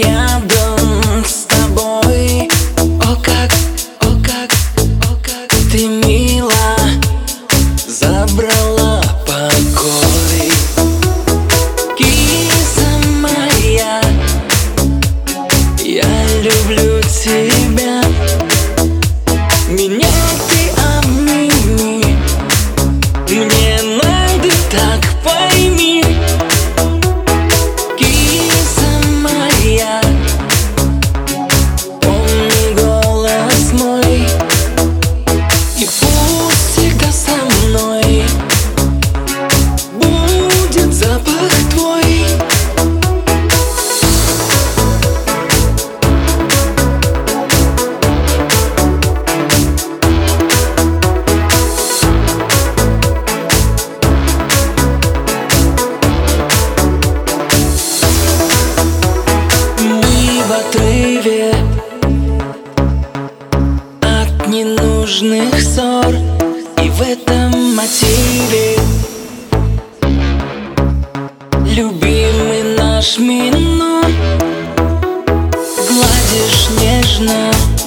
рядом с тобой. О как, о как, о как ты мила, забрала покой. Киса моя, я люблю тебя. Меня ты обними, мне надо, так пойми. Киса моя, помни голос мой, и пусть всегда со мной будет запах твой. В отрыве от ненужных ссор, и в этом мотиве любимый наш минор. Гладишь нежно